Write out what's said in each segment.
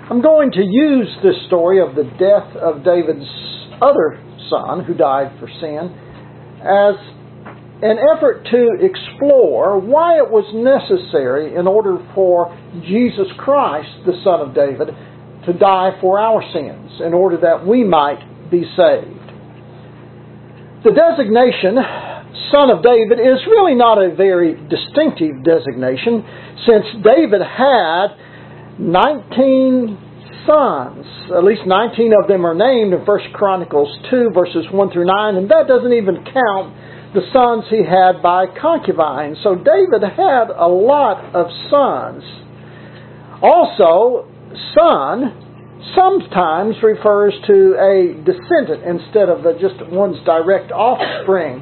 I'm going to use this story of the death of David's other son who died for sin as an effort to explore why it was necessary in order for Jesus Christ, the Son of David, to die for our sins in order that we might be saved. The designation Son of David is really not a very distinctive designation, since David had 19 sons. At least 19 of them are named in 1 Chronicles 2, verses 1 through 9, and that doesn't even count the sons he had by concubines. So David had a lot of sons. Also, son sometimes refers to a descendant instead of just one's direct offspring.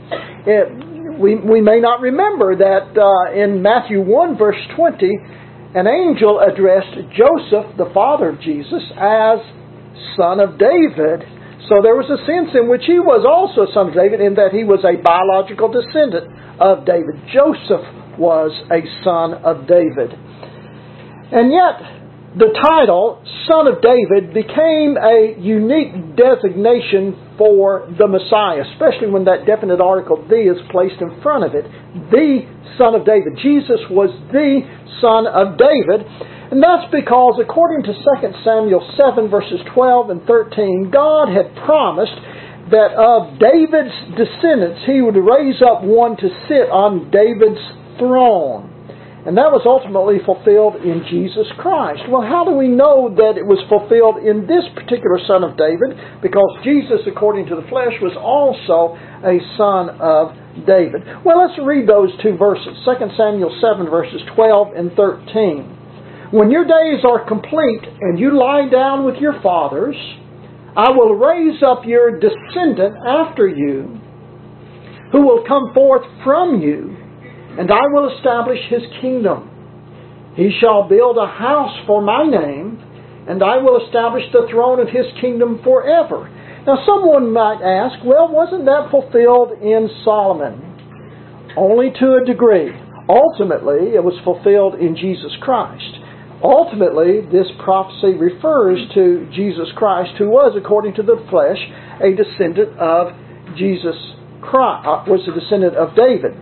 We may not remember that in Matthew 1 verse 20, an angel addressed Joseph, the father of Jesus, as son of David. So there was a sense in which he was also a son of David in that he was a biological descendant of David. Joseph was a son of David. And yet, the title, Son of David, became a unique designation for the Messiah, especially when that definite article, the, is placed in front of it. The Son of David. Jesus was the Son of David. And that's because, according to 2 Samuel 7, verses 12 and 13, God had promised that of David's descendants, He would raise up one to sit on David's throne. And that was ultimately fulfilled in Jesus Christ. Well, how do we know that it was fulfilled in this particular Son of David? Because Jesus, according to the flesh, was also a son of David. Well, let's read those two verses. 2 Samuel 7, verses 12 and 13. When your days are complete and you lie down with your fathers, I will raise up your descendant after you, who will come forth from you, and I will establish his kingdom. He shall build a house for my name, and I will establish the throne of his kingdom forever. Now someone might ask, well, wasn't that fulfilled in Solomon? Only to a degree. Ultimately, it was fulfilled in Jesus Christ. Ultimately, this prophecy refers to Jesus Christ, who was, according to the flesh, a descendant of Jesus Christ, was a descendant of David.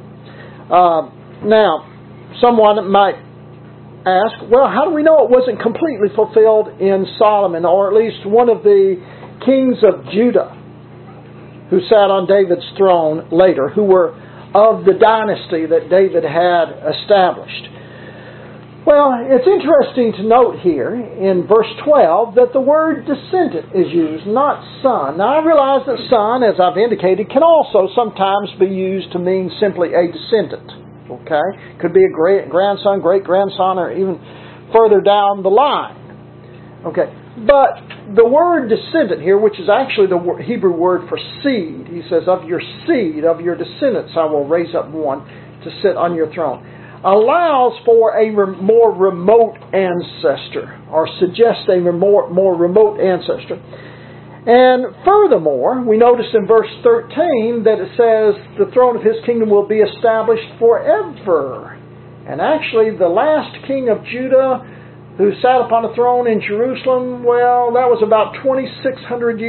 Now, someone might ask, well, how do we know it wasn't completely fulfilled in Solomon, or at least one of the kings of Judah who sat on David's throne later, who were of the dynasty that David had established? Well, it's interesting to note here in verse 12 that the word descendant is used, not son. Now, I realize that son, as I've indicated, can also sometimes be used to mean simply a descendant. Okay? Could be a grandson, great-grandson, or even further down the line. Okay? But the word descendant here, which is actually the Hebrew word for seed, he says, of your seed, of your descendants, I will raise up one to sit on your throne, allows for a more remote ancestor, or suggests a more remote ancestor. And furthermore, we notice in verse 13 that it says the throne of his kingdom will be established forever. And actually, the last king of Judah who sat upon a throne in Jerusalem, well, that was about 2,600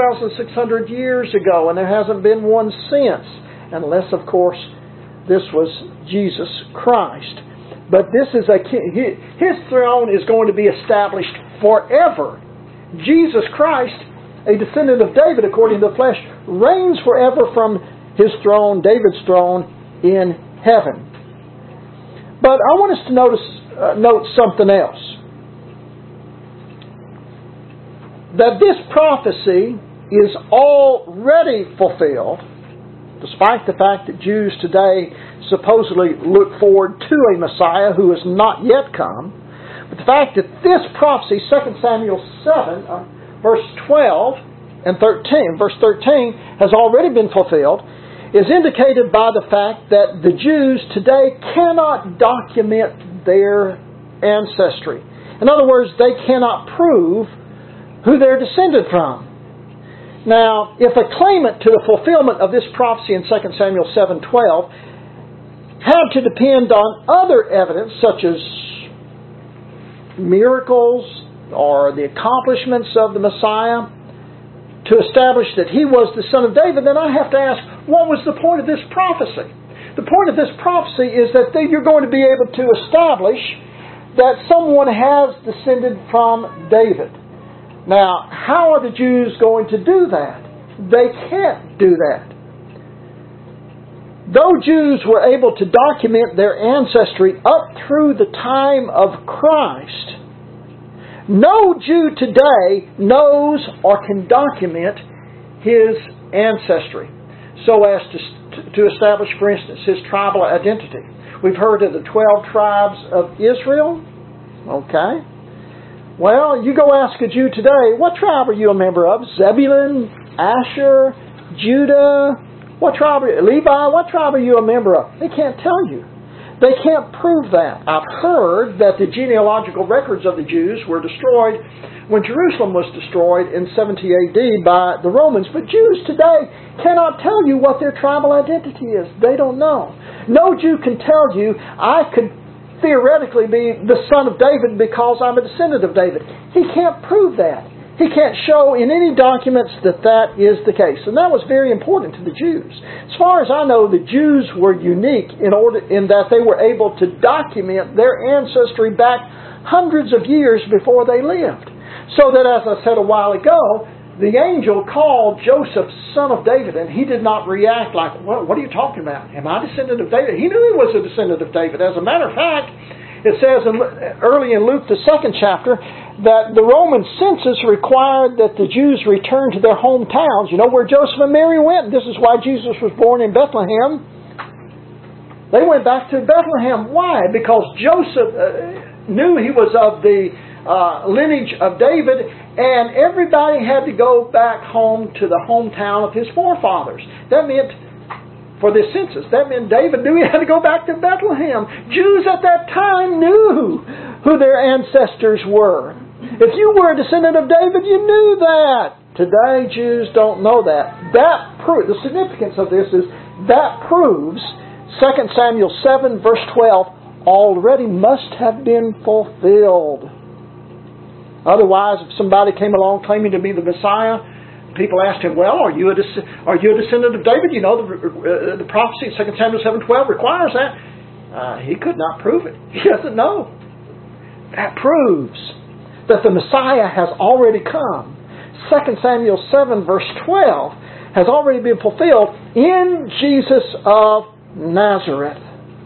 years ago, and there hasn't been one since, unless, of course, this was Jesus Christ. But this is his throne is going to be established forever. Jesus Christ, a descendant of David according to the flesh, reigns forever from his throne, David's throne, in heaven. But I want us to note something else. That this prophecy is already fulfilled, despite the fact that Jews today supposedly look forward to a Messiah who has not yet come. But the fact that this prophecy, 2 Samuel 7, verse 12 and 13, verse 13, has already been fulfilled, is indicated by the fact that the Jews today cannot document their ancestry. In other words, they cannot prove who they're descended from. Now, if a claimant to the fulfillment of this prophecy in 2 Samuel 7:12 had to depend on other evidence such as miracles, or the accomplishments of the Messiah to establish that He was the Son of David, then I have to ask, what was the point of this prophecy? The point of this prophecy is that you're going to be able to establish that someone has descended from David. Now, how are the Jews going to do that? They can't do that. Though Jews were able to document their ancestry up through the time of Christ, no Jew today knows or can document his ancestry so as to establish, for instance, his tribal identity. We've heard of the 12 tribes of Israel. Okay. Well, you go ask a Jew today, what tribe are you a member of? Zebulun, Asher, Judah, what tribe are you? Levi, what tribe are you a member of? They can't tell you. They can't prove that. I've heard that the genealogical records of the Jews were destroyed when Jerusalem was destroyed in 70 AD by the Romans. But Jews today cannot tell you what their tribal identity is. They don't know. No Jew can tell you, I could theoretically be the son of David because I'm a descendant of David. He can't prove that. He can't show in any documents that that is the case. And that was very important to the Jews. As far as I know, the Jews were unique in that they were able to document their ancestry back hundreds of years before they lived. So that, as I said a while ago, the angel called Joseph son of David, and he did not react like, what are you talking about? Am I a descendant of David? He knew he was a descendant of David. As a matter of fact, it says early in Luke, the 2nd chapter, that the Roman census required that the Jews return to their hometowns. You know where Joseph and Mary went? This is why Jesus was born in Bethlehem. They went back to Bethlehem. Why? Because Joseph knew he was of the lineage of David, and everybody had to go back home to the hometown of his forefathers. That meant, for this census, that meant David knew he had to go back to Bethlehem. Jews at that time knew who their ancestors were. If you were a descendant of David, you knew that. Today, Jews don't know that. The significance of this is that proves 2 Samuel 7 verse 12 already must have been fulfilled. Otherwise, if somebody came along claiming to be the Messiah, people asked him, well, are you a descendant of David? You know, the prophecy in 2 Samuel 7:12 requires that. He could not prove it. He doesn't know. That proves that the Messiah has already come. 2 Samuel 7 verse 12 has already been fulfilled in Jesus of Nazareth.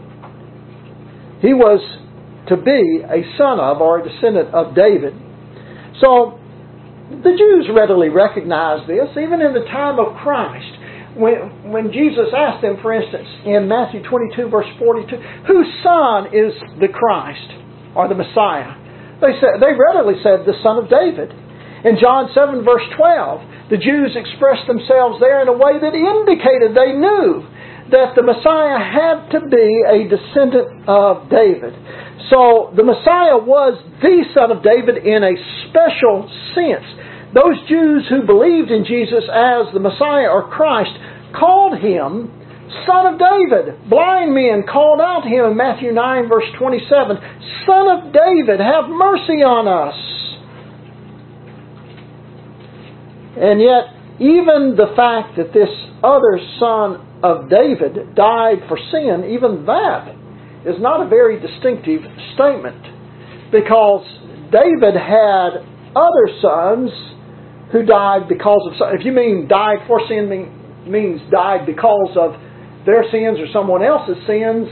He was to be a son of or a descendant of David. So, the Jews readily recognized this, even in the time of Christ. When Jesus asked them, for instance, in Matthew 22 verse 42, whose son is the Christ or the Messiah? They readily said, the son of David. In John 7 verse 12, the Jews expressed themselves there in a way that indicated they knew that the Messiah had to be a descendant of David. So the Messiah was the son of David in a special sense. Those Jews who believed in Jesus as the Messiah or Christ called Him Son of David. Blind men called out to Him in Matthew 9 verse 27, Son of David, have mercy on us. And yet, even the fact that this other son of David died for sin, even that is not a very distinctive statement. Because David had other sons who died because of... If you mean died for sin, means died because of their sins or someone else's sins.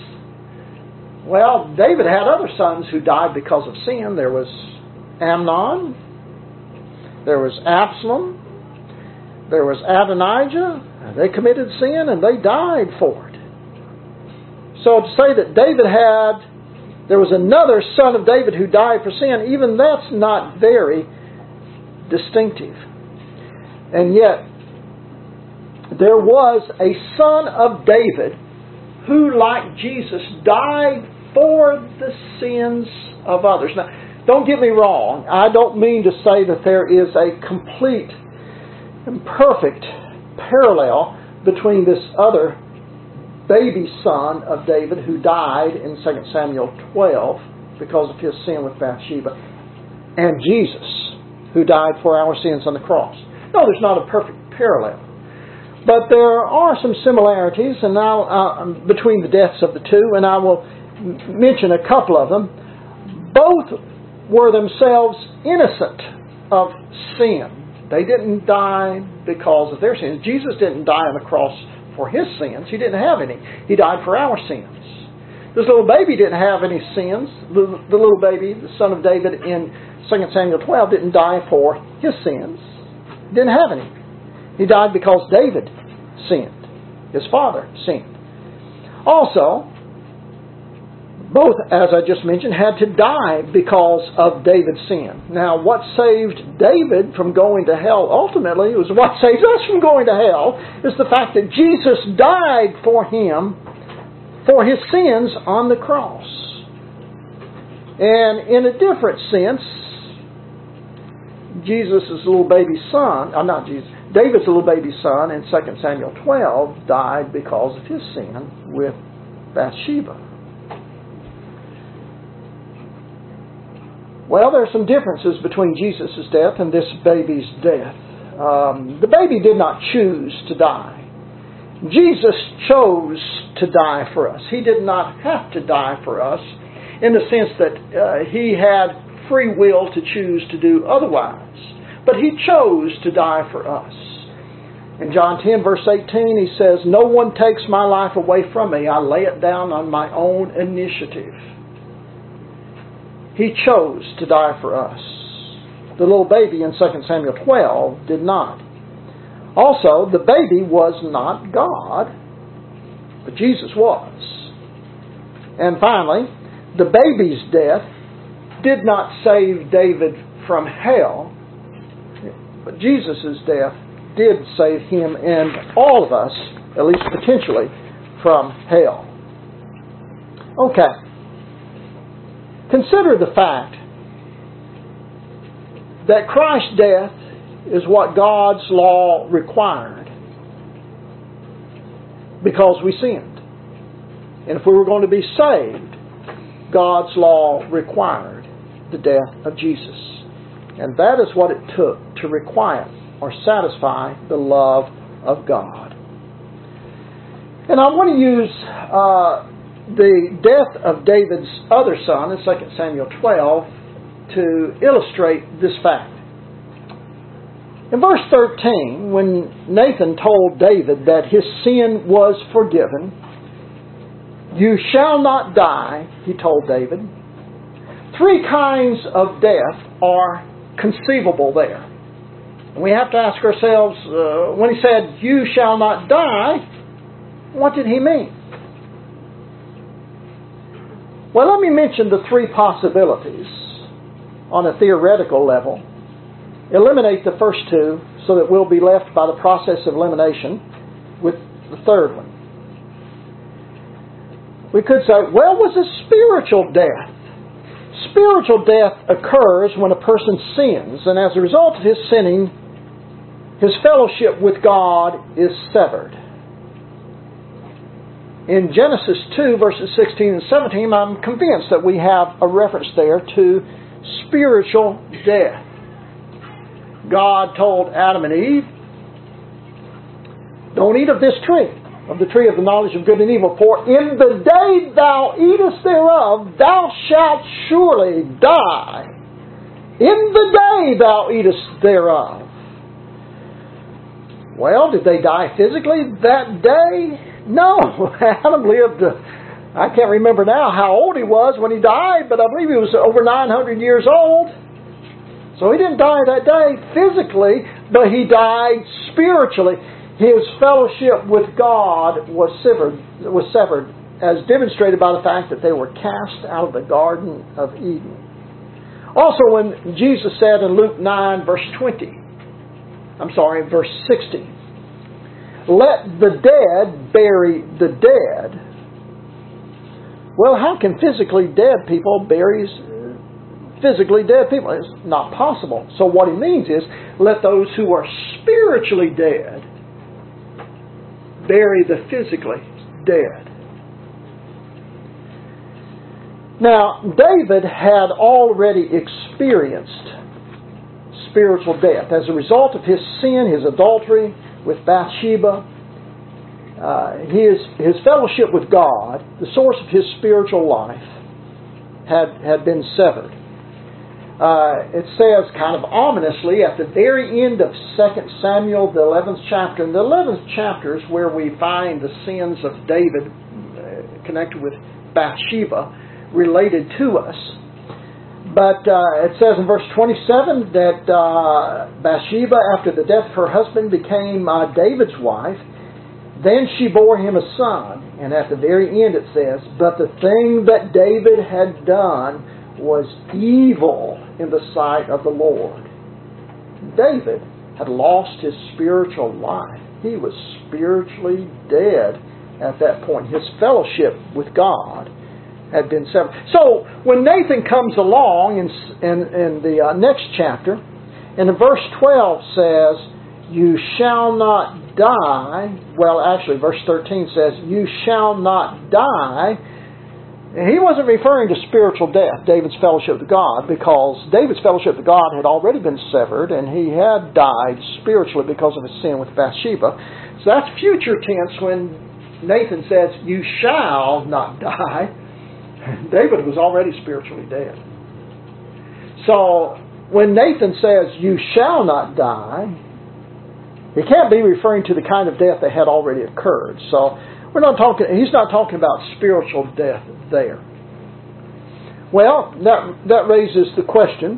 Well, David had other sons who died because of sin. There was Amnon. There was Absalom. There was Adonijah. They committed sin and they died for it. So to say that there was another son of David who died for sin, even that's not very distinctive. And yet, there was a son of David who, like Jesus, died for the sins of others. Now, don't get me wrong. I don't mean to say that there is a complete and perfect parallel between this other baby son of David who died in 2 Samuel 12 because of his sin with Bathsheba and Jesus, who died for our sins on the cross. No, there's not a perfect parallel. But there are some similarities between the deaths of the two, and I will mention a couple of them. Both were themselves innocent of sin. They didn't die because of their sins. Jesus didn't die on the cross for His sins. He didn't have any. He died for our sins. This little baby didn't have any sins. The little baby, the son of David in 2 Samuel 12, didn't die for his sins. Didn't have any. He died because David sinned. His father sinned. Also, both, as I just mentioned, had to die because of David's sin. Now, what saved David from going to hell ultimately, was what saves us from going to hell, is the fact that Jesus died for him, for his sins on the cross. And in a different sense, Jesus' little baby son, David's little baby son in 2 Samuel 12 died because of his sin with Bathsheba. Well, there are some differences between Jesus' death and this baby's death. The baby did not choose to die. Jesus chose to die for us. He did not have to die for us in the sense that He had free will to choose to do otherwise. But He chose to die for us. In John 10 verse 18 He says, "No one takes my life away from me. I lay it down on my own initiative." He chose to die for us. The little baby in 2 Samuel 12 did not. Also, the baby was not God, but Jesus was. And finally, the baby's death did not save David from hell, but Jesus' death did save him and all of us, at least potentially, from hell. Okay. Consider the fact that Christ's death is what God's law required because we sinned. And if we were going to be saved, God's law required the death of Jesus. And that is what it took to requite or satisfy the love of God. And I want to use the death of David's other son in 2 Samuel 12 to illustrate this fact. In verse 13, when Nathan told David that his sin was forgiven, "You shall not die," he told David. Three kinds of death are conceivable there. And we have to ask ourselves, when he said, "You shall not die," what did he mean? Well, let me mention the three possibilities on a theoretical level. Eliminate the first two so that we'll be left by the process of elimination with the third one. We could say, well, was a spiritual death. Spiritual death occurs when a person sins, and as a result of his sinning, his fellowship with God is severed. In Genesis 2, verses 16 and 17, I'm convinced that we have a reference there to spiritual death. God told Adam and Eve, "Don't eat of this tree, of the tree of the knowledge of good and evil, for in the day thou eatest thereof, thou shalt surely die. In the day thou eatest thereof." Well, did they die physically that day? No. Adam lived, I can't remember now how old he was when he died, but I believe he was over 900 years old. So he didn't die that day physically, but he died spiritually. His fellowship with God was severed, as demonstrated by the fact that they were cast out of the Garden of Eden. Also, when Jesus said in Luke 9, verse 60, "Let the dead bury the dead." Well, how can physically dead people bury physically dead people? It's not possible. So what he means is, let those who are spiritually dead bury the physically dead. Now, David had already experienced spiritual death as a result of his sin, his adultery with Bathsheba. His fellowship with God, the source of his spiritual life, had been severed. It says kind of ominously at the very end of 2 Samuel, the 11th chapter. And the 11th chapter is where we find the sins of David connected with Bathsheba related to us. But it says in verse 27 that Bathsheba, after the death of her husband, became David's wife. Then she bore him a son. And at the very end it says, but the thing that David had done was evil in the sight of the Lord. David had lost his spiritual life. He was spiritually dead at that point. His fellowship with God had been severed. So when Nathan comes along in the next chapter, and in verse 12 says, you shall not die. Well, actually, verse 13 says, you shall not die. He wasn't referring to spiritual death, David's fellowship with God, because David's fellowship with God had already been severed, and he had died spiritually because of his sin with Bathsheba. So that's future tense when Nathan says, you shall not die. David was already spiritually dead. So when Nathan says, you shall not die, he can't be referring to the kind of death that had already occurred. So he's not talking about spiritual death there. Well, that raises the question,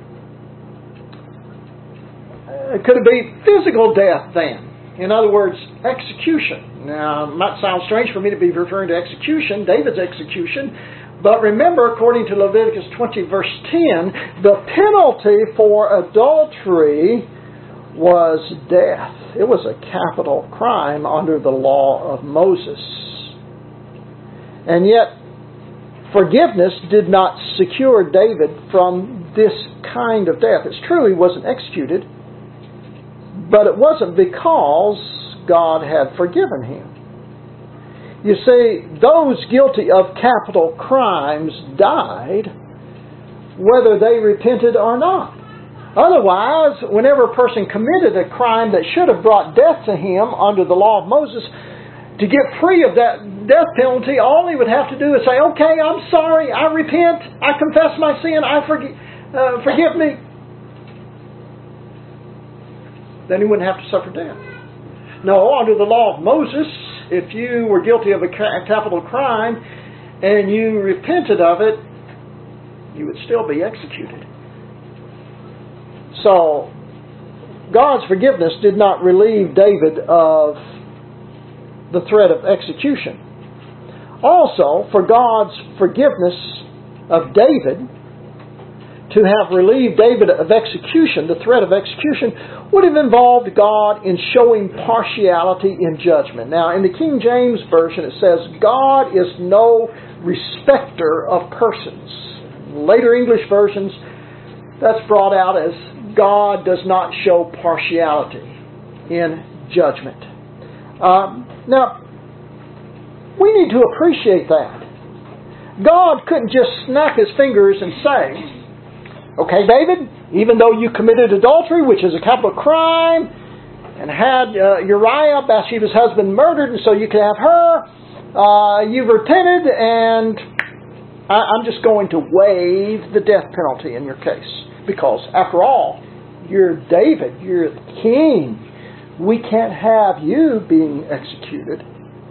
could it be physical death then? In other words, execution. Now, it might sound strange for me to be referring to execution, David's execution, but remember, according to Leviticus 20, verse 10, the penalty for adultery was death. It was a capital crime under the law of Moses. And yet, forgiveness did not secure David from this kind of death. It's true he wasn't executed, but it wasn't because God had forgiven him. You see, those guilty of capital crimes died whether they repented or not. Otherwise, whenever a person committed a crime that should have brought death to him under the law of Moses, to get free of that death penalty, all he would have to do is say, okay, I'm sorry, I repent, I confess my sin, forgive me. Then he wouldn't have to suffer death. No, under the law of Moses, if you were guilty of a capital crime and you repented of it, you would still be executed. So, God's forgiveness did not relieve David of the threat of execution. Also, for God's forgiveness of David to have relieved David of execution, the threat of execution, would have involved God in showing partiality in judgment. Now, in the King James Version, it says, God is no respecter of persons. Later English versions, that's brought out as God does not show partiality in judgment. Now, we need to appreciate that. God couldn't just snap His fingers and say, okay, David, even though you committed adultery, which is a capital crime, and had Uriah, Bathsheba's husband, murdered, and so you could have her, you've repented, and I'm just going to waive the death penalty in your case. Because, after all, you're David, you're the king. We can't have you being executed.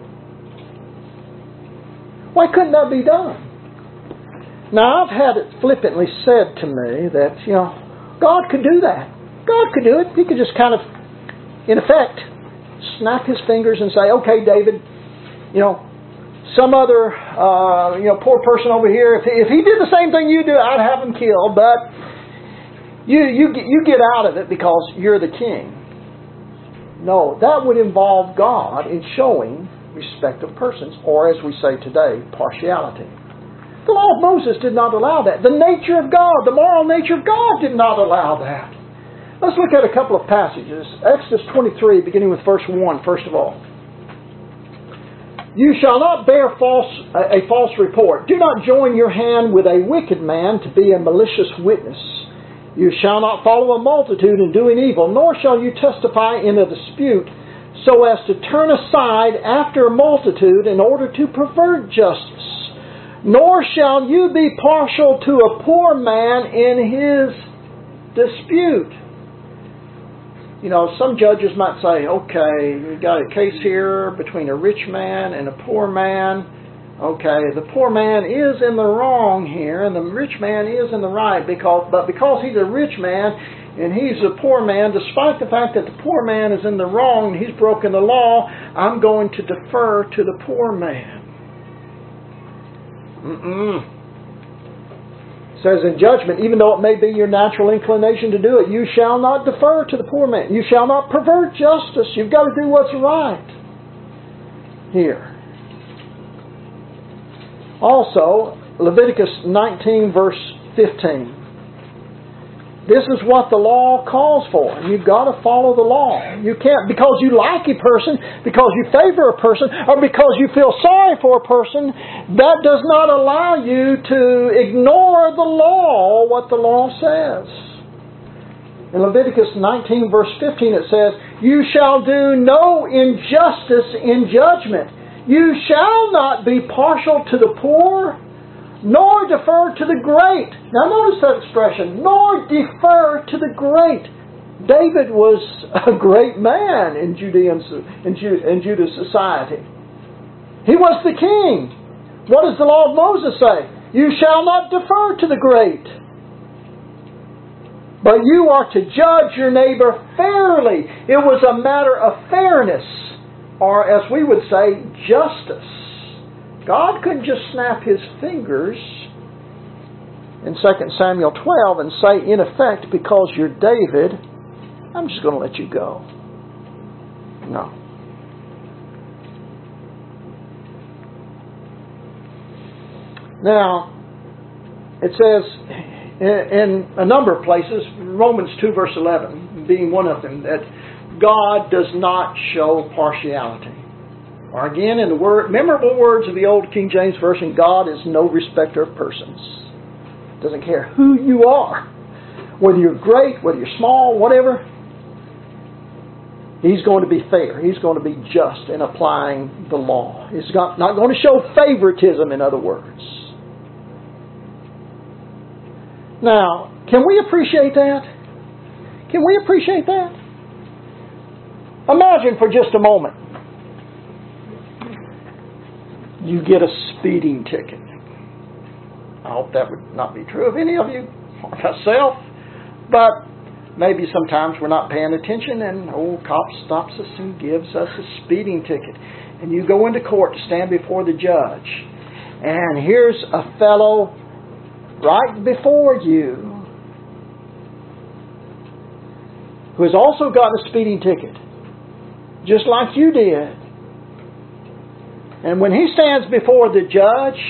Why couldn't that be done? Now, I've had it flippantly said to me that, God could do that. God could do it. He could just kind of, in effect, snap His fingers and say, okay, David, some other, poor person over here, if he did the same thing you do, I'd have him killed, but you get out of it because you're the king. No, that would involve God in showing respect of persons, or as we say today, partiality. The law of Moses did not allow that. The nature of God, the moral nature of God did not allow that. Let's look at a couple of passages. Exodus 23, beginning with verse 1, first of all. You shall not bear a false report. Do not join your hand with a wicked man to be a malicious witness. You shall not follow a multitude in doing evil, nor shall you testify in a dispute, so as to turn aside after a multitude in order to pervert justice. Nor shall you be partial to a poor man in his dispute. You know, some judges might say, okay, we've got a case here between a rich man and a poor man. Okay, the poor man is in the wrong here, and the rich man is in the right, but because he's a rich man and he's a poor man, despite the fact that the poor man is in the wrong and he's broken the law, I'm going to defer to the poor man. It says in judgment, even though it may be your natural inclination to do it, you shall not defer to the poor man. You shall not pervert justice. You've got to do what's right here. Also, Leviticus 19 verse 15. This is what the law calls for. You've got to follow the law. You can't, because you like a person, because you favor a person, or because you feel sorry for a person, that does not allow you to ignore the law, what the law says. In Leviticus 19 verse 15 it says, you shall do no injustice in judgment. You shall not be partial to the poor, nor defer to the great. Now notice that expression, nor defer to the great. David was a great man in Judah's society. He was the king. What does the law of Moses say? You shall not defer to the great, but you are to judge your neighbor fairly. It was a matter of fairness, or as we would say, justice. God couldn't just snap His fingers in 2 Samuel 12 and say, in effect, because you're David, I'm just going to let you go. No. Now, it says in a number of places, Romans 2 verse 11 being one of them, that God does not show partiality. Or again, in the memorable words of the old King James Version, God is no respecter of persons. Doesn't care who you are. Whether you're great, whether you're small, whatever. He's going to be fair. He's going to be just in applying the law. He's not going to show favoritism, in other words. Now, can we appreciate that? Can we appreciate that? Imagine for just a moment, you get a speeding ticket. I hope that would not be true of any of you, or myself, but maybe sometimes we're not paying attention and cop stops us and gives us a speeding ticket. And you go into court to stand before the judge, and here's a fellow right before you who has also got a speeding ticket, just like you did. And when he stands before the judge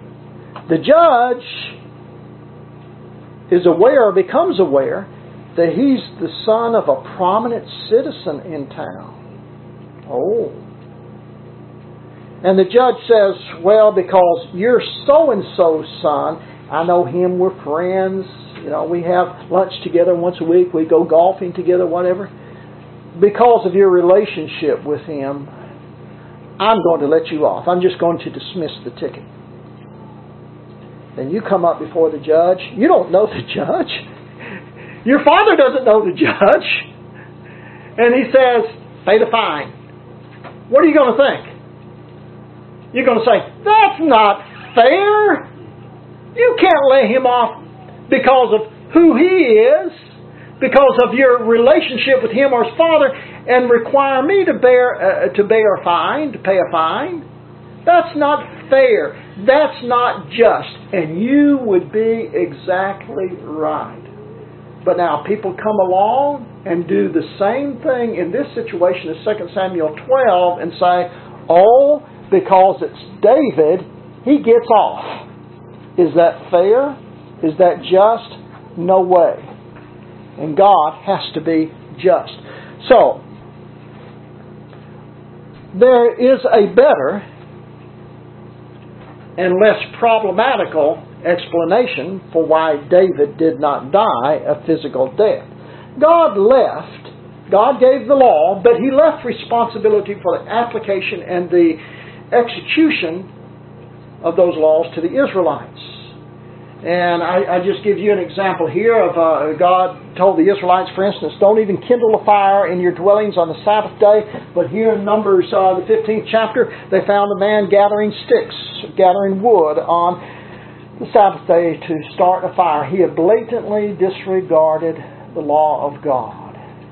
is aware, or becomes aware, that he's the son of a prominent citizen in town. Oh. And the judge says, well, because you're so-and-so's son, I know him, we're friends, we have lunch together once a week, we go golfing together, whatever. Because of your relationship with him, I'm going to let you off. I'm just going to dismiss the ticket. Then you come up before the judge. You don't know the judge. Your father doesn't know the judge. And he says, pay the fine. What are you going to think? You're going to say, that's not fair. You can't lay him off because of who he is, because of your relationship with him or his father, and require me to pay a fine. That's not fair. That's not just. And you would be exactly right. But now people come along and do the same thing in this situation as 2 Samuel 12 and say, oh, because it's David, he gets off. Is that fair? Is that just? No way. And God has to be just. So, there is a better and less problematical explanation for why David did not die a physical death. God gave the law, but He left responsibility for the application and the execution of those laws to the Israelites. And I just give you an example here of God told the Israelites, for instance, don't even kindle a fire in your dwellings on the Sabbath day. But here in Numbers, the 15th chapter, they found a man gathering sticks, gathering wood on the Sabbath day to start a fire. He had blatantly disregarded the law of God.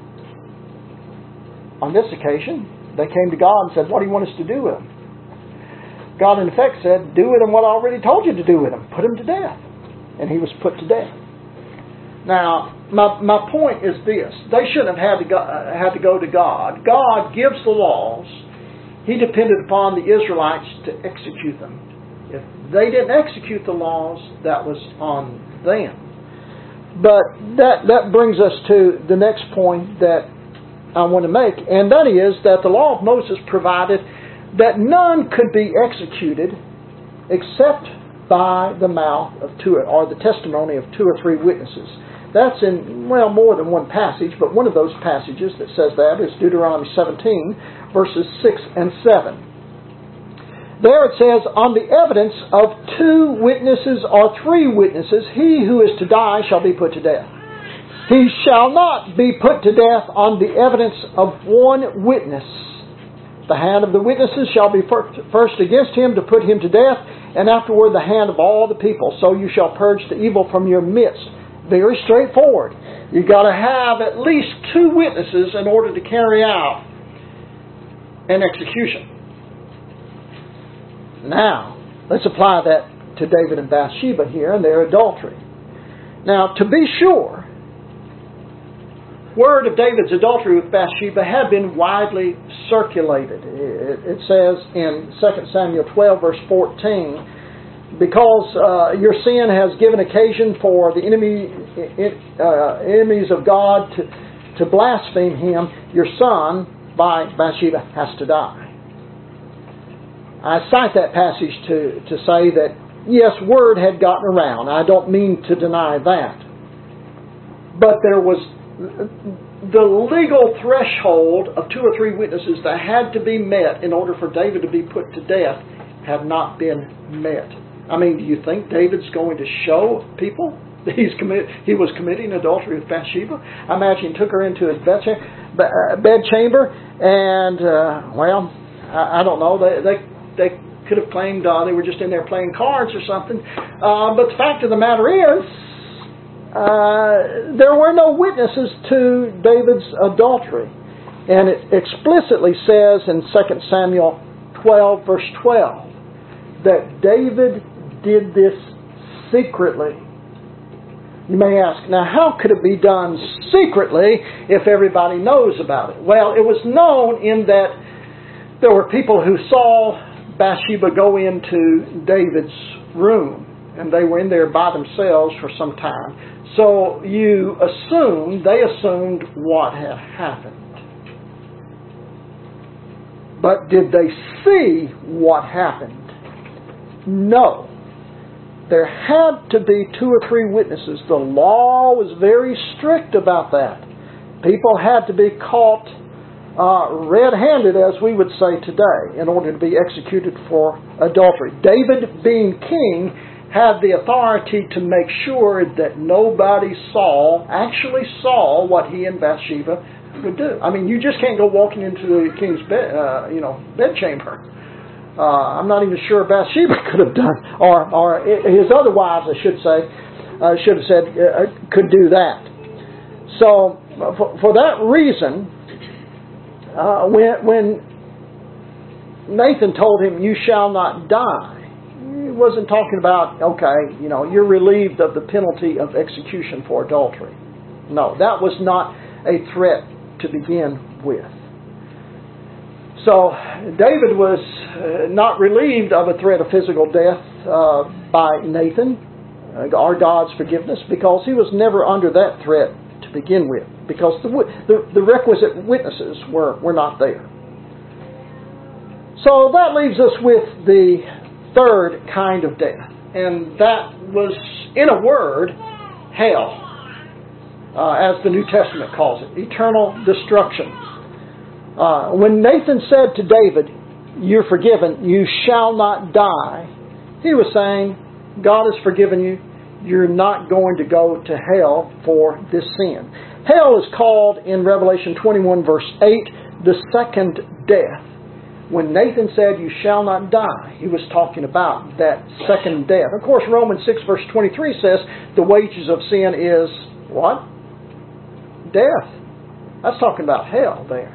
On this occasion, they came to God and said, what do you want us to do with him? God in effect said, do with him what I already told you to do with him. Put him to death. And he was put to death. Now, my point is this. They shouldn't have had to go to God. God gives the laws. He depended upon the Israelites to execute them. If they didn't execute the laws, that was on them. But that brings us to the next point that I want to make, and that is that the law of Moses provided that none could be executed except by the mouth of two, or the testimony of 2 or 3 witnesses. That's in, more than one passage, but one of those passages that says that is Deuteronomy 17, verses 6 and 7. There it says, on the evidence of 2 witnesses or 3 witnesses, he who is to die shall be put to death. He shall not be put to death on the evidence of 1 witness. The hand of the witnesses shall be first against him to put him to death, and afterward the hand of all the people. So you shall purge the evil from your midst. Very straightforward. You've got to have at least 2 witnesses in order to carry out an execution. Now, let's apply that to David and Bathsheba here and their adultery. Now, to be sure, word of David's adultery with Bathsheba had been widely circulated. It says in 2 Samuel 12, verse 14, because your sin has given occasion for the enemies of God to blaspheme Him, your son, by Bathsheba, has to die. I cite that passage to say that, yes, word had gotten around. I don't mean to deny that. But there was the legal threshold of 2 or 3 witnesses that had to be met in order for David to be put to death have not been met. I mean, do you think David's going to show people that he was committing adultery with Bathsheba? I imagine he took her into his bedchamber and, I don't know, they could have claimed they were just in there playing cards or something. But the fact of the matter is, there were no witnesses to David's adultery. And it explicitly says in 2 Samuel 12, verse 12, that David did this secretly. You may ask, now how could it be done secretly if everybody knows about it? Well, it was known in that there were people who saw Bathsheba go into David's room, and they were in there by themselves for some time. So they assumed what had happened. But did they see what happened? No. There had to be 2 or 3 witnesses. The law was very strict about that. People had to be caught red-handed, as we would say today, in order to be executed for adultery. David, being king, had the authority to make sure that nobody actually saw what he and Bathsheba would do. I mean, you just can't go walking into the king's bedchamber. I'm not even sure Bathsheba could have done, or his other wives, I should say, should have said, could do that. So, for that reason, when Nathan told him, "You shall not die," he wasn't talking about, you're relieved of the penalty of execution for adultery. No, that was not a threat to begin with. So David was not relieved of a threat of physical death by Nathan, or God's forgiveness, because he was never under that threat to begin with, because the requisite witnesses were not there. So that leaves us with the third kind of death. And that was, in a word, hell, as the New Testament calls it, eternal destruction. When Nathan said to David, "You're forgiven, you shall not die," he was saying, God has forgiven you. You're not going to go to hell for this sin. Hell is called in Revelation 21 verse 8 the second death. When Nathan said, "You shall not die," he was talking about that second death. Of course, Romans 6 verse 23 says the wages of sin is what? Death. That's talking about hell there.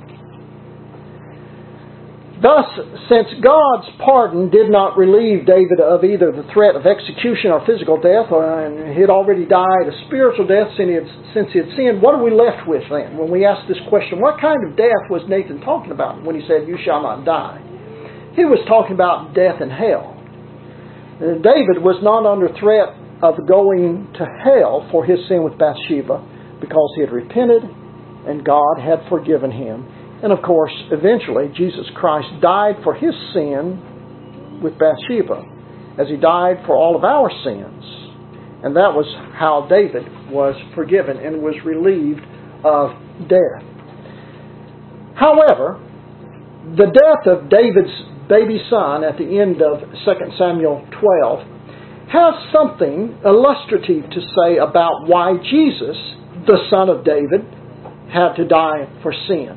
Thus, since God's pardon did not relieve David of either the threat of execution or physical death, and he had already died a spiritual death since he had sinned, what are we left with then? When we ask this question, what kind of death was Nathan talking about when he said, "You shall not die"? He was talking about death in hell. David was not under threat of going to hell for his sin with Bathsheba because he had repented and God had forgiven him. And of course, eventually, Jesus Christ died for his sin with Bathsheba, as he died for all of our sins. And that was how David was forgiven and was relieved of death. However, the death of David's baby son at the end of 2 Samuel 12 has something illustrative to say about why Jesus, the son of David, had to die for sin.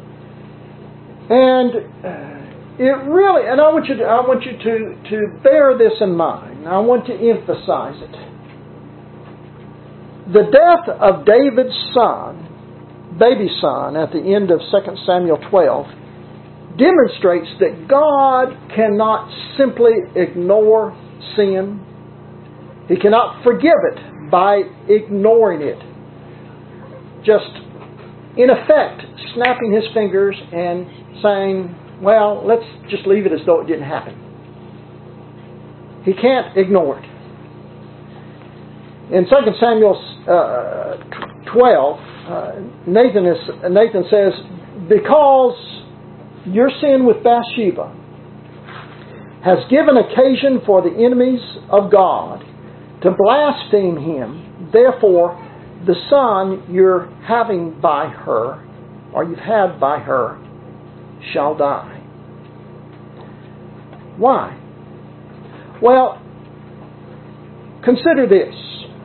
And it really, and I want you to bear this in mind. I want to emphasize it. The death of David's son, baby son, at the end of 2 Samuel 12, demonstrates that God cannot simply ignore sin. He cannot forgive it by ignoring it. Just, in effect, snapping his fingers and saying, well, let's just leave it as though it didn't happen. He can't ignore it. In 2 Samuel 12, Nathan says, because your sin with Bathsheba has given occasion for the enemies of God to blaspheme Him, therefore the son you're having by her, or you've had by her, shall die. Why? Well, consider this.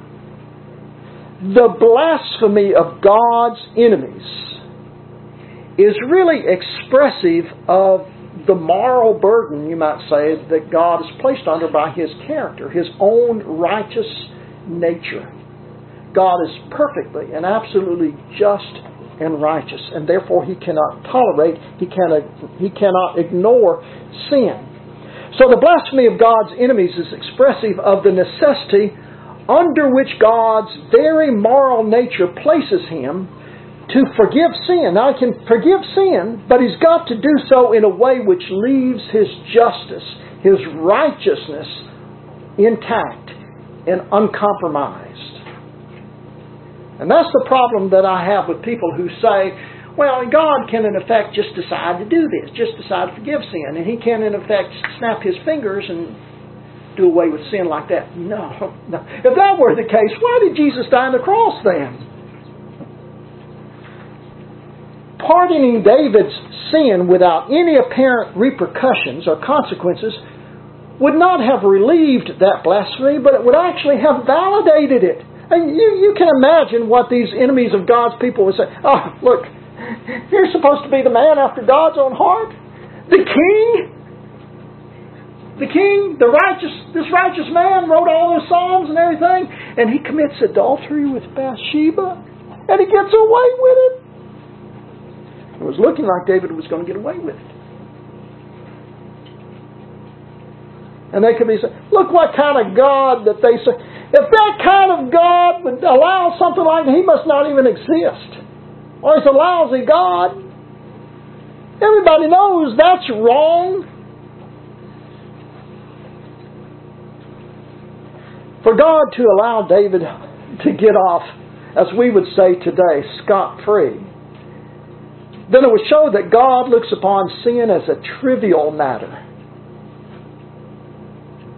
The blasphemy of God's enemies is really expressive of the moral burden, you might say, that God is placed under by His character, His own righteous nature. God is perfectly and absolutely just and righteous, and therefore He cannot tolerate, He cannot ignore sin. So the blasphemy of God's enemies is expressive of the necessity under which God's very moral nature places Him to forgive sin. Now He can forgive sin, but He's got to do so in a way which leaves His justice, His righteousness intact and uncompromised. And that's the problem that I have with people who say, well, God can in effect just decide to do this, just decide to forgive sin, and He can in effect snap His fingers and do away with sin like that. No. If that were the case, why did Jesus die on the cross then? Pardoning David's sin without any apparent repercussions or consequences would not have relieved that blasphemy, but it would actually have validated it. And you can imagine what these enemies of God's people would say. Oh, look, you're supposed to be the man after God's own heart. The king, this righteous man wrote all those psalms and everything, and he commits adultery with Bathsheba, and he gets away with it. It was looking like David was going to get away with it. And they could be saying, look what kind of God that they say. If that kind of God would allow something like that, He must not even exist. Or He's a lousy God. Everybody knows that's wrong. For God to allow David to get off, as we would say today, scot-free, then it would show that God looks upon sin as a trivial matter.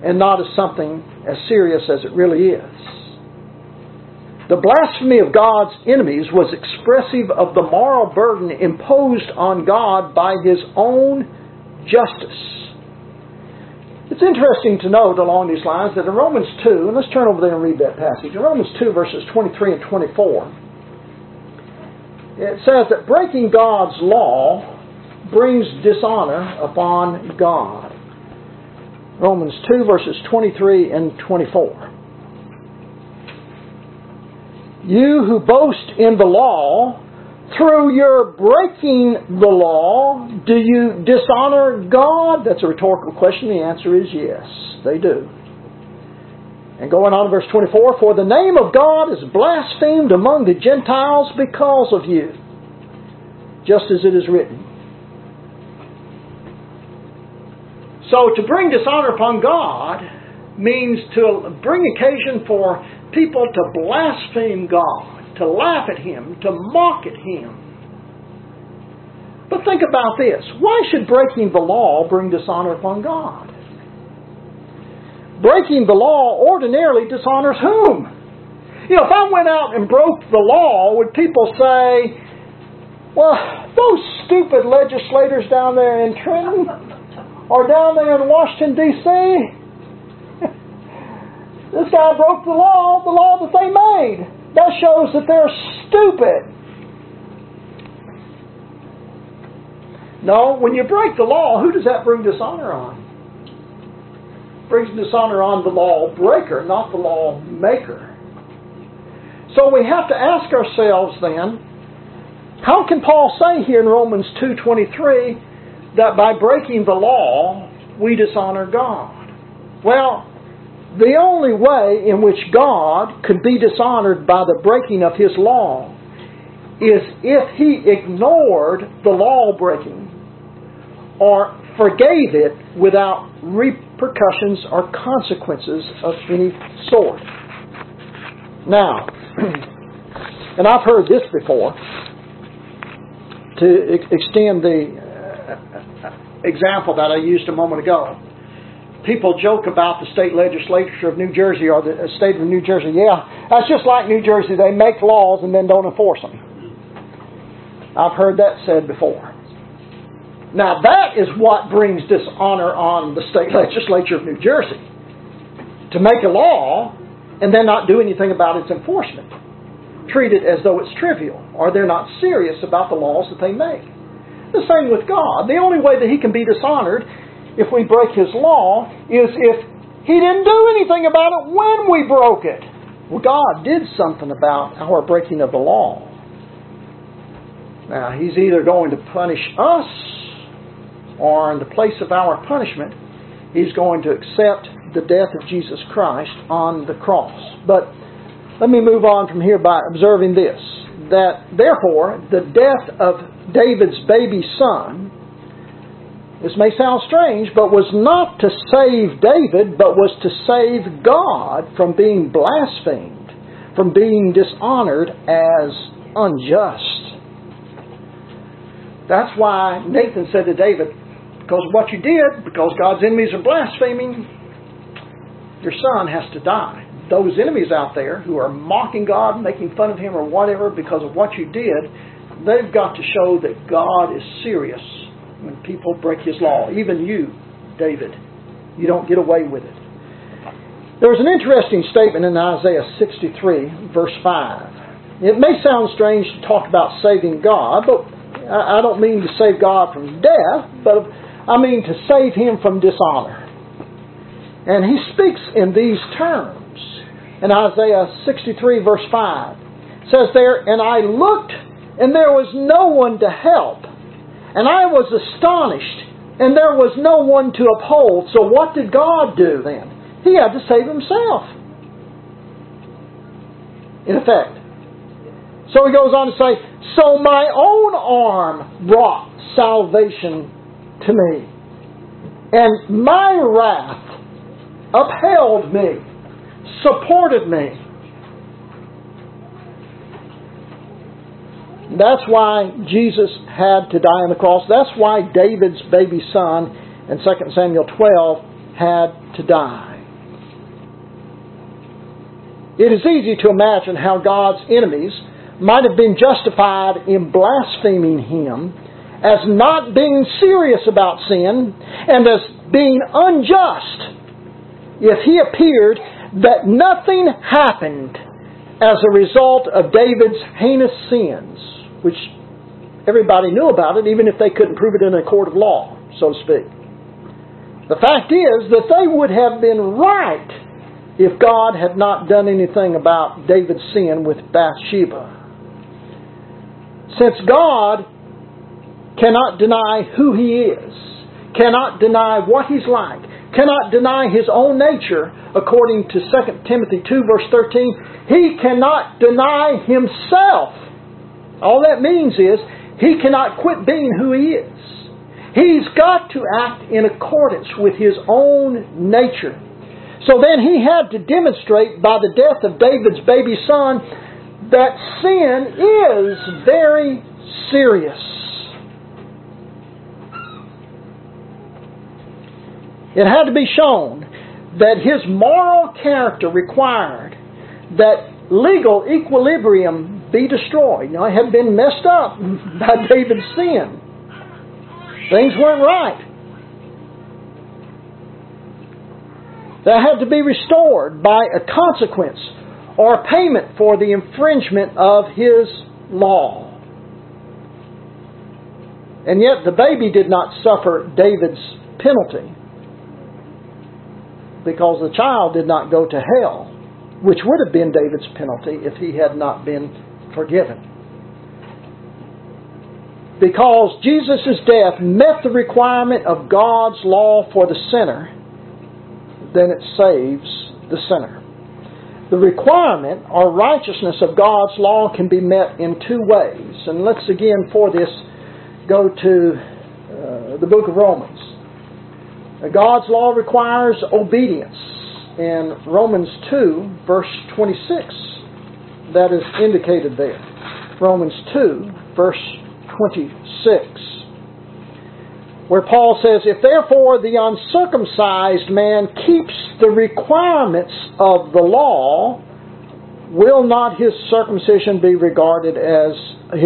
and not as something as serious as it really is. The blasphemy of God's enemies was expressive of the moral burden imposed on God by His own justice. It's interesting to note along these lines that in Romans 2, and let's turn over there and read that passage. In Romans 2 verses 23 and 24, it says that breaking God's law brings dishonor upon God. Romans 2 verses 23 and 24. You who boast in the law, through your breaking the law, do you dishonor God? That's a rhetorical question. The answer is yes, they do. And going on to verse 24, for the name of God is blasphemed among the Gentiles because of you, just as it is written. So to bring dishonor upon God means to bring occasion for people to blaspheme God, to laugh at Him, to mock at Him. But think about this. Why should breaking the law bring dishonor upon God? Breaking the law ordinarily dishonors whom? You know, if I went out and broke the law, would people say, well, those stupid legislators down there in Trenton or down there in Washington, D.C., this guy broke the law that they made. That shows that they're stupid. No, when you break the law, who does that bring dishonor on? It brings dishonor on the law breaker, not the law maker. So we have to ask ourselves then, how can Paul say here in Romans 2:23 that by breaking the law we dishonor God? Well, the only way in which God could be dishonored by the breaking of His law is if He ignored the law breaking or forgave it without repercussions or consequences of any sort. Now, and I've heard this before, to extend the example that I used a moment ago. People joke about the state legislature of New Jersey or the state of New Jersey. Yeah, that's just like New Jersey. They make laws and then don't enforce them. I've heard that said before. Now that is what brings dishonor on the state legislature of New Jersey. To make a law and then not do anything about its enforcement. Treat it as though it's trivial, or they're not serious about the laws that they make. The same with God. The only way that He can be dishonored if we break His law is if He didn't do anything about it when we broke it. Well, God did something about our breaking of the law. Now, He's either going to punish us, or in the place of our punishment, He's going to accept the death of Jesus Christ on the cross. But let me move on from here by observing this, that therefore the death of David's baby son, this may sound strange, but was not to save David, but was to save God from being blasphemed, from being dishonored as unjust. That's why Nathan said to David, because of what you did, because God's enemies are blaspheming, your son has to die. Those enemies out there who are mocking God, making fun of Him or whatever because of what you did, they've got to show that God is serious when people break His law. Even you, David, you don't get away with it. There's an interesting statement in Isaiah 63, verse 5. It may sound strange to talk about saving God, but I don't mean to save God from death, but I mean to save Him from dishonor. And he speaks in these terms. In Isaiah 63, verse 5, it says there, and I looked, and there was no one to help. And I was astonished, and there was no one to uphold. So what did God do then? He had to save Himself, in effect. So he goes on to say, so my own arm brought salvation to me, and my wrath upheld me, supported me. That's why Jesus had to die on the cross. That's why David's baby son in 2 Samuel 12 had to die. It is easy to imagine how God's enemies might have been justified in blaspheming Him as not being serious about sin and as being unjust if He appeared that nothing happened as a result of David's heinous sins, which everybody knew about it, even if they couldn't prove it in a court of law, so to speak. The fact is that they would have been right if God had not done anything about David's sin with Bathsheba. Since God cannot deny who He is, cannot deny what He's like, cannot deny His own nature, according to 2 Timothy 2 verse 13, He cannot deny Himself. All that means is, He cannot quit being who He is. He's got to act in accordance with His own nature. So then He had to demonstrate by the death of David's baby son that sin is very serious. It had to be shown that His moral character required that legal equilibrium be destroyed. Now, it had been messed up by David's sin. Things weren't right. That had to be restored by a consequence or payment for the infringement of His law. And yet the baby did not suffer David's penalty, because the child did not go to hell, which would have been David's penalty if he had not been forgiven. Because Jesus' death met the requirement of God's law for the sinner, then it saves the sinner. The requirement or righteousness of God's law can be met in two ways. And let's again, for this, go to the book of Romans. God's law requires obedience. In Romans 2, verse 26, that is indicated there. Romans 2, verse 26, where Paul says, "If therefore the uncircumcised man keeps the requirements of the law, will not his uncircumcision be regarded as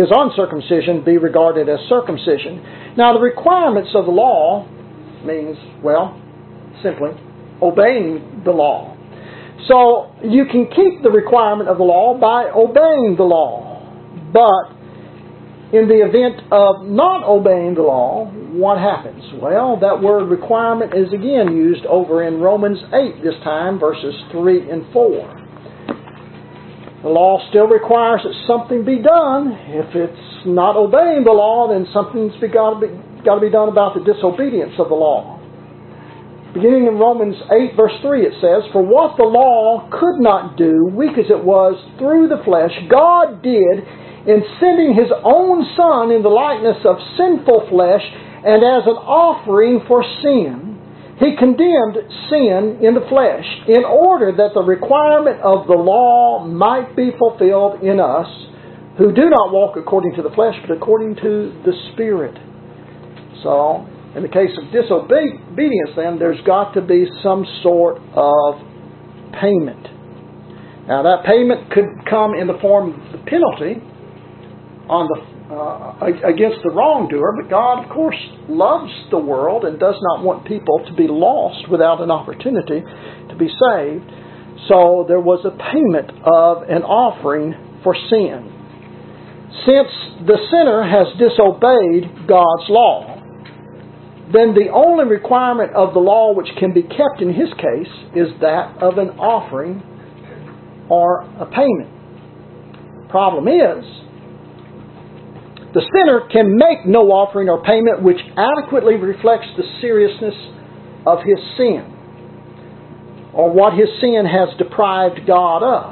circumcision?" Now, the requirements of the law means, well, simply obeying the law. So you can keep the requirement of the law by obeying the law. But in the event of not obeying the law, what happens? Well, that word requirement is again used over in Romans 8 this time, verses 3 and 4. The law still requires that something be done. If it's not obeying the law, then something's got to be done about the disobedience of the law. Beginning in Romans 8, verse 3, it says, "For what the law could not do, weak as it was through the flesh, God did in sending His own Son in the likeness of sinful flesh, and as an offering for sin, He condemned sin in the flesh, in order that the requirement of the law might be fulfilled in us, who do not walk according to the flesh, but according to the Spirit." So, in the case of disobedience, then, there's got to be some sort of payment. Now, that payment could come in the form of the penalty on against the wrongdoer, but God, of course, loves the world and does not want people to be lost without an opportunity to be saved. So there was a payment of an offering for sin. Since the sinner has disobeyed God's law, then the only requirement of the law which can be kept in his case is that of an offering or a payment. Problem is, the sinner can make no offering or payment which adequately reflects the seriousness of his sin, or what his sin has deprived God of.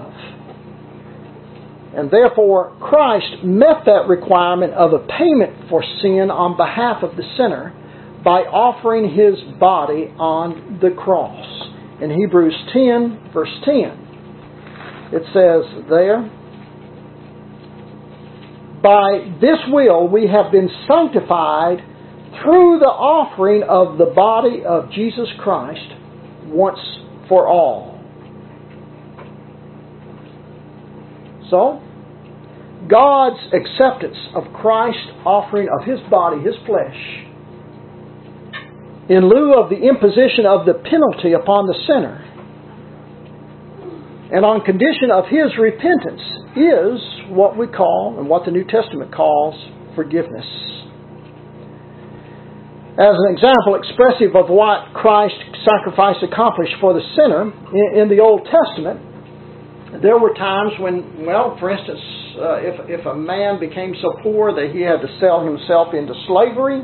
And therefore, Christ met that requirement of a payment for sin on behalf of the sinner by offering His body on the cross. In Hebrews 10, verse 10, it says there, "By this will we have been sanctified through the offering of the body of Jesus Christ once for all." So, God's acceptance of Christ's offering of His body, His flesh, in lieu of the imposition of the penalty upon the sinner, and on condition of his repentance, is what we call, and what the New Testament calls, forgiveness. As an example expressive of what Christ's sacrifice accomplished for the sinner, in the Old Testament, there were times when, well, for instance, if a man became so poor that he had to sell himself into slavery,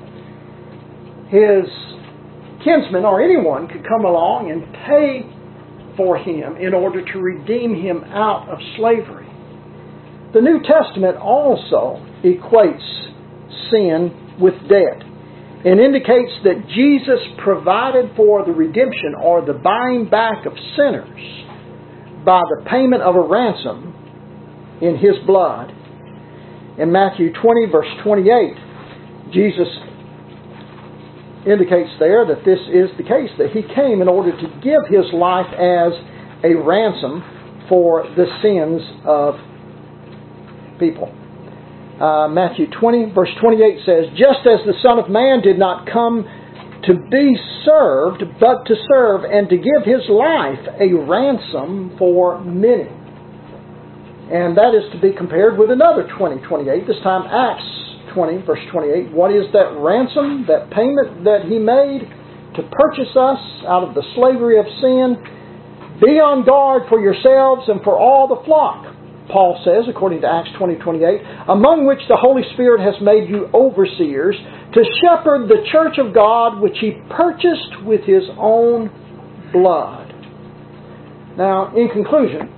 his kinsman or anyone could come along and pay for him in order to redeem him out of slavery. The New Testament also equates sin with debt and indicates that Jesus provided for the redemption or the buying back of sinners by the payment of a ransom in His blood. In Matthew 20, verse 28, Jesus indicates there that this is the case, that He came in order to give His life as a ransom for the sins of people. Matthew 20, verse 28 says, "Just as the Son of Man did not come to be served, but to serve and to give His life a ransom for many." And that is to be compared with another 20:28, this time Acts 20, verse 28. What is that ransom, that payment that He made to purchase us out of the slavery of sin? "Be on guard for yourselves and for all the flock," Paul says, according to Acts 20:28, "among which the Holy Spirit has made you overseers, to shepherd the church of God, which He purchased with His own blood." Now, in conclusion,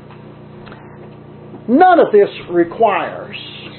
none of this requires,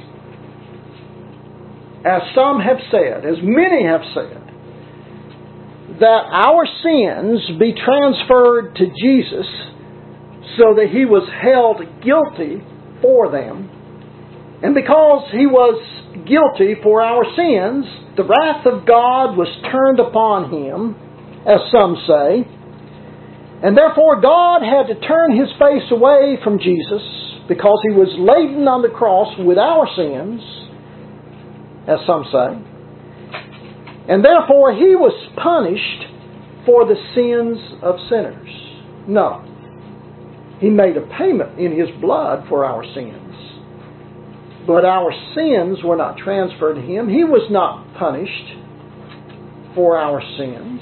as some have said, as many have said, that our sins be transferred to Jesus so that He was held guilty for them. And because He was guilty for our sins, the wrath of God was turned upon Him, as some say. And therefore God had to turn His face away from Jesus because He was laden on the cross with our sins, as some say. And therefore He was punished for the sins of sinners. No. He made a payment in His blood for our sins. But our sins were not transferred to Him. He was not punished for our sins.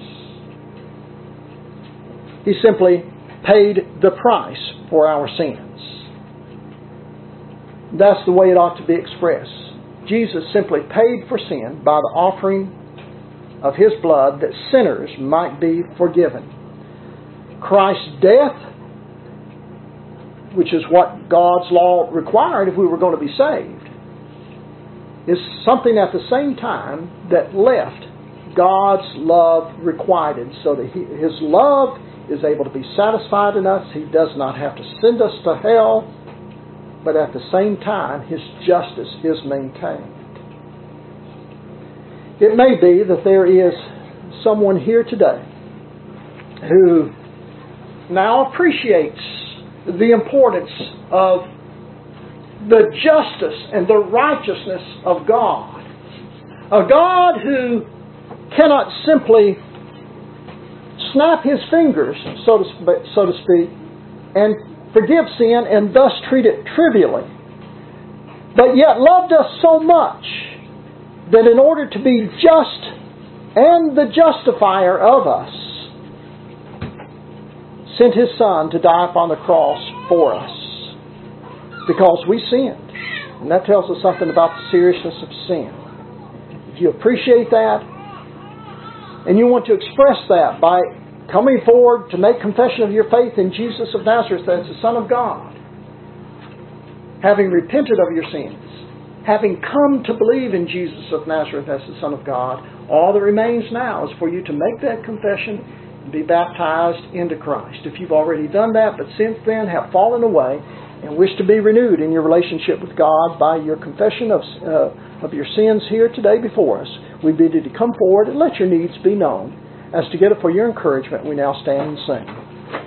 He simply paid the price for our sins. That's the way it ought to be expressed. Jesus simply paid for sin by the offering of His blood that sinners might be forgiven. Christ's death, which is what God's law required if we were going to be saved, is something at the same time that left God's love requited, so that His love is able to be satisfied in us. He does not have to send us to hell, but at the same time His justice is maintained. It may be that there is someone here today who now appreciates the importance of the justice and the righteousness of God. A God who cannot simply snap His fingers, so to speak, and forgive sin and thus treat it trivially, but yet loved us so much that in order to be just and the justifier of us, sent His Son to die upon the cross for us because we sinned. And that tells us something about the seriousness of sin. If you appreciate that and you want to express that by coming forward to make confession of your faith in Jesus of Nazareth as the Son of God, having repented of your sins, having come to believe in Jesus of Nazareth as the Son of God, all that remains now is for you to make that confession and be baptized into Christ. If you've already done that, but since then have fallen away and wish to be renewed in your relationship with God by your confession of your sins here today before us, we bid you to come forward and let your needs be known. As together for your encouragement, we now stand and sing.